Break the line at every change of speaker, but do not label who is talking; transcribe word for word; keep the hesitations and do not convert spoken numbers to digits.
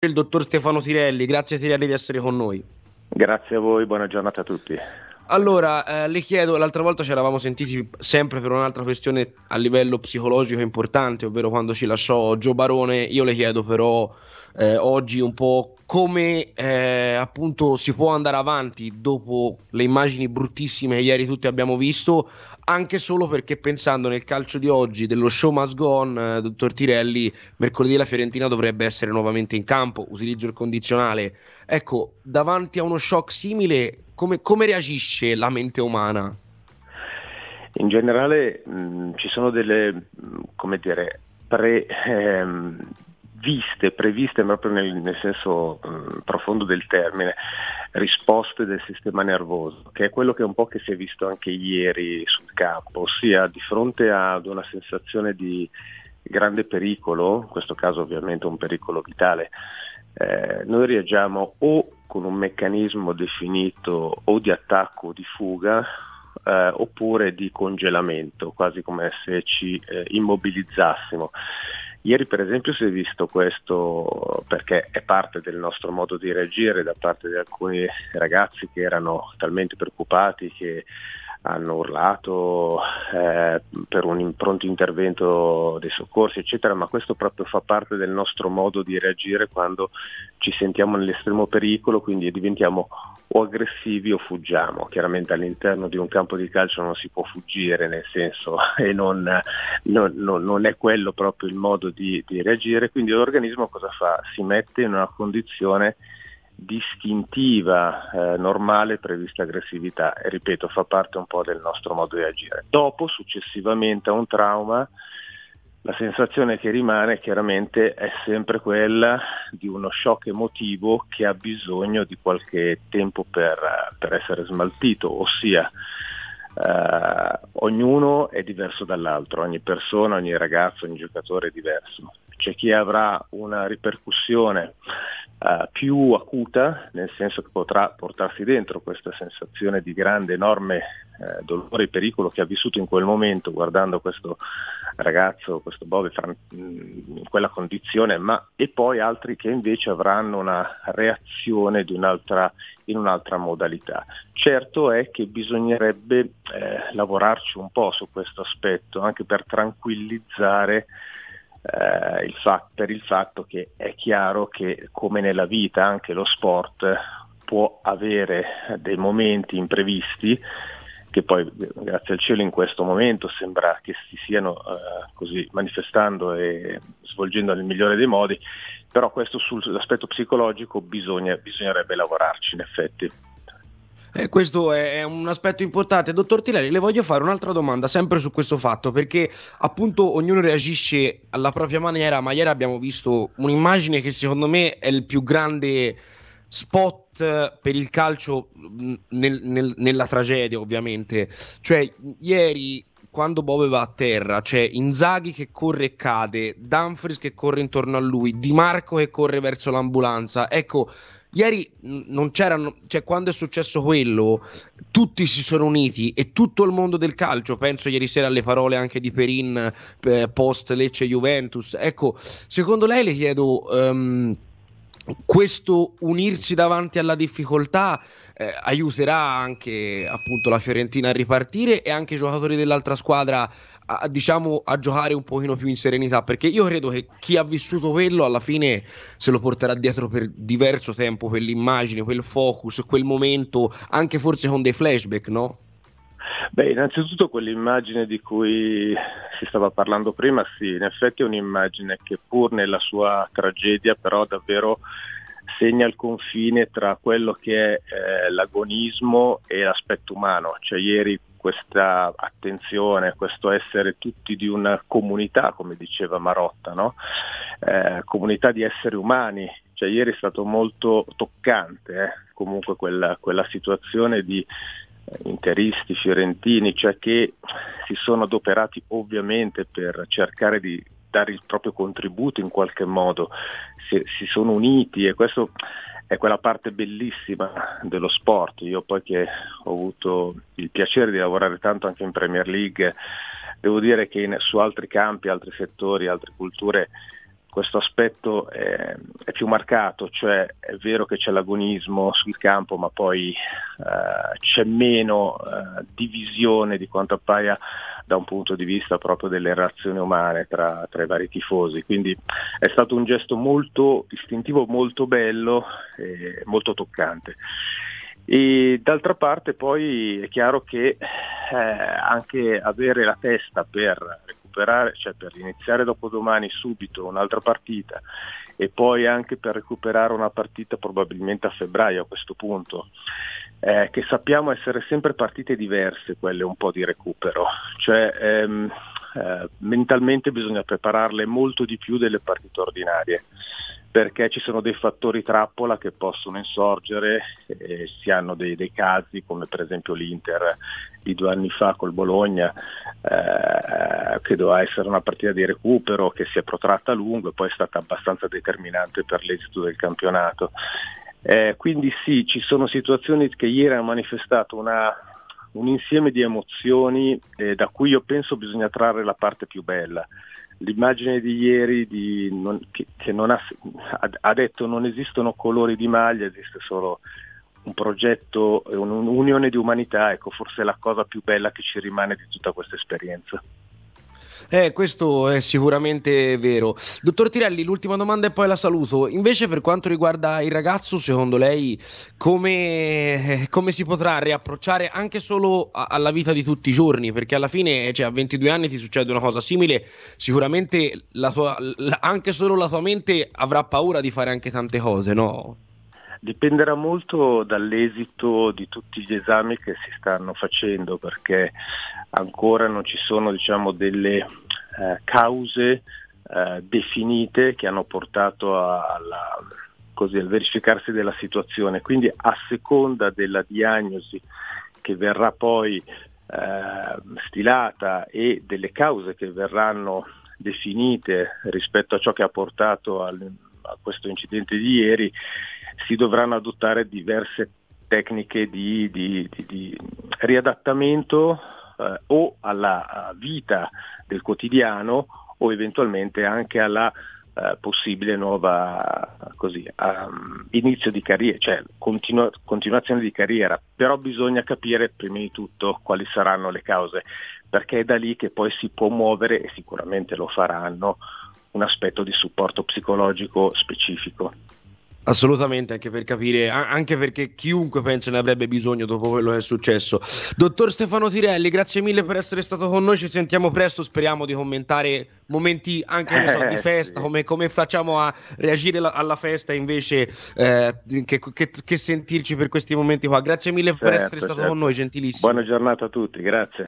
Il dottor Stefano Tirelli. Grazie Tirelli di essere con noi.
Grazie a voi, buona giornata a tutti.
Allora, eh, le chiedo, l'altra volta ci eravamo sentiti sempre per un'altra questione a livello psicologico importante, ovvero quando ci lasciò Gio Barone. Io le chiedo però eh, oggi un po' come eh, appunto si può andare avanti dopo le immagini bruttissime che ieri tutti abbiamo visto, anche solo perché pensando nel calcio di oggi, dello show must go on, eh, dottor Tirelli, mercoledì la Fiorentina dovrebbe essere nuovamente in campo, utilizzo il condizionale. Ecco, davanti a uno shock simile, come, come reagisce la mente umana?
In generale mh, ci sono delle, mh, come dire, pre, ehm, viste, previste proprio nel, nel senso mh, profondo del termine, risposte del sistema nervoso, che è quello che un po' che si è visto anche ieri sul campo, ossia di fronte ad una sensazione di grande pericolo, in questo caso ovviamente un pericolo vitale, eh, noi reagiamo o con un meccanismo definito o di attacco o di fuga, eh, oppure di congelamento, quasi come se ci eh, immobilizzassimo. Ieri per esempio si è visto questo perché è parte del nostro modo di reagire da parte di alcuni ragazzi che erano talmente preoccupati che hanno urlato eh, per un pronto intervento dei soccorsi eccetera, ma questo proprio fa parte del nostro modo di reagire quando ci sentiamo nell'estremo pericolo, quindi diventiamo o aggressivi o fuggiamo. Chiaramente all'interno di un campo di calcio non si può fuggire, nel senso, e non, non, non, non è quello proprio il modo di, di reagire, quindi l'organismo cosa fa? Si mette in una condizione distintiva, eh, normale, prevista aggressività, e ripeto, fa parte un po' del nostro modo di agire. Dopo, successivamente a un trauma, la sensazione che rimane chiaramente è sempre quella di uno shock emotivo che ha bisogno di qualche tempo per, per essere smaltito, ossia eh, ognuno è diverso dall'altro, ogni persona, ogni ragazzo, ogni giocatore è diverso. C'è chi avrà una ripercussione Uh, più acuta, nel senso che potrà portarsi dentro questa sensazione di grande, enorme eh, dolore e pericolo che ha vissuto in quel momento guardando questo ragazzo, questo Bove in quella condizione, ma e poi altri che invece avranno una reazione di un'altra, in un'altra modalità. Certo è che bisognerebbe eh, lavorarci un po' su questo aspetto, anche per tranquillizzare Eh, il fa- per il fatto che è chiaro che come nella vita anche lo sport può avere dei momenti imprevisti che poi grazie al cielo in questo momento sembra che si stiano eh, così manifestando e svolgendo nel migliore dei modi, però questo sull'aspetto psicologico bisogna, bisognerebbe lavorarci in effetti.
Eh, questo è, è un aspetto importante. Dottor Tirelli, le voglio fare un'altra domanda sempre su questo fatto, perché appunto ognuno reagisce alla propria maniera, ma ieri abbiamo visto un'immagine che secondo me è il più grande spot per il calcio mh, nel- nel- nella tragedia, ovviamente. Cioè, ieri quando Bove va a terra, c'è Inzaghi che corre e cade, Dumfries che corre intorno a lui, Di Marco che corre verso l'ambulanza. Ecco, ieri n- non c'erano, cioè quando è successo quello, tutti si sono uniti e tutto il mondo del calcio, penso ieri sera alle parole anche di Perin eh, post Lecce Juventus. Ecco, secondo lei le chiedo ehm, questo unirsi davanti alla difficoltà eh, aiuterà anche appunto la Fiorentina a ripartire e anche i giocatori dell'altra squadra a, diciamo a giocare un pochino più in serenità, perché io credo che chi ha vissuto quello alla fine se lo porterà dietro per diverso tempo, quell'immagine, quel focus, quel momento, anche forse con dei flashback, no?
Beh, innanzitutto quell'immagine di cui si stava parlando prima, sì, in effetti è un'immagine che pur nella sua tragedia però davvero segna il confine tra quello che è eh, l'agonismo e l'aspetto umano. Cioè ieri questa attenzione, questo essere tutti di una comunità, come diceva Marotta, no? Eh, comunità di esseri umani. Cioè ieri è stato molto toccante, eh? Comunque quella, quella situazione di interisti, fiorentini, cioè che si sono adoperati ovviamente per cercare di dare il proprio contributo in qualche modo, si, si sono uniti, e questo è quella parte bellissima dello sport. Io poi che ho avuto il piacere di lavorare tanto anche in Premier League, devo dire che in, su altri campi, altri settori, altre culture questo aspetto è, è più marcato, cioè è vero che c'è l'agonismo sul campo, ma poi eh, c'è meno eh, divisione di quanto appaia da un punto di vista proprio delle relazioni umane tra, tra i vari tifosi, quindi è stato un gesto molto istintivo, molto bello e molto toccante. E d'altra parte poi è chiaro che eh, anche avere la testa per recuperare, cioè per iniziare dopodomani subito un'altra partita e poi anche per recuperare una partita probabilmente a febbraio a questo punto, eh, che sappiamo essere sempre partite diverse quelle un po' di recupero, cioè ehm, eh, mentalmente bisogna prepararle molto di più delle partite ordinarie, perché ci sono dei fattori trappola che possono insorgere, eh, si hanno dei, dei casi come per esempio l'Inter di due anni fa col Bologna, eh, che doveva essere una partita di recupero che si è protratta a lungo e poi è stata abbastanza determinante per l'esito del campionato. Eh, quindi sì, ci sono situazioni che ieri hanno manifestato una, un insieme di emozioni eh, da cui io penso bisogna trarre la parte più bella. L'immagine di ieri di non, che, che non ha, ha detto non esistono colori di maglia, esiste solo un progetto, un'unione di umanità, ecco, forse è la cosa più bella che ci rimane di tutta questa esperienza.
Eh, questo è sicuramente vero. Dottor Tirelli, l'ultima domanda e poi la saluto. Invece per quanto riguarda il ragazzo, secondo lei come, come si potrà riapprocciare anche solo a- alla vita di tutti i giorni? Perché alla fine, cioè, a ventidue anni ti succede una cosa simile, sicuramente la tua, la- anche solo la tua mente avrà paura di fare anche tante cose, no?
Dipenderà molto dall'esito di tutti gli esami che si stanno facendo, perché ancora non ci sono, diciamo, delle eh, cause eh, definite che hanno portato a- alla, così, al verificarsi della situazione. Quindi a seconda della diagnosi che verrà poi eh, stilata e delle cause che verranno definite rispetto a ciò che ha portato al, a questo incidente di ieri, si dovranno adottare diverse tecniche di, di, di, di riadattamento eh, o alla vita del quotidiano o eventualmente anche alla eh, possibile nuova così, um, inizio di carriera, cioè continu- continuazione di carriera, però bisogna capire prima di tutto quali saranno le cause, perché è da lì che poi si può muovere, e sicuramente lo faranno, un aspetto di supporto psicologico specifico.
Assolutamente, anche per capire, a- anche perché chiunque pensa ne avrebbe bisogno dopo quello che è successo. Dottor Stefano Tirelli, grazie mille per essere stato con noi, ci sentiamo presto, speriamo di commentare momenti anche, ne so, di
Eh,
festa,
sì.
come, come facciamo a reagire la- alla festa invece eh, che, che- che sentirci per questi momenti qua. Grazie mille per essere
Certo,
stato con
certo.
noi,
Buona
gentilissimo.
giornata a tutti, grazie.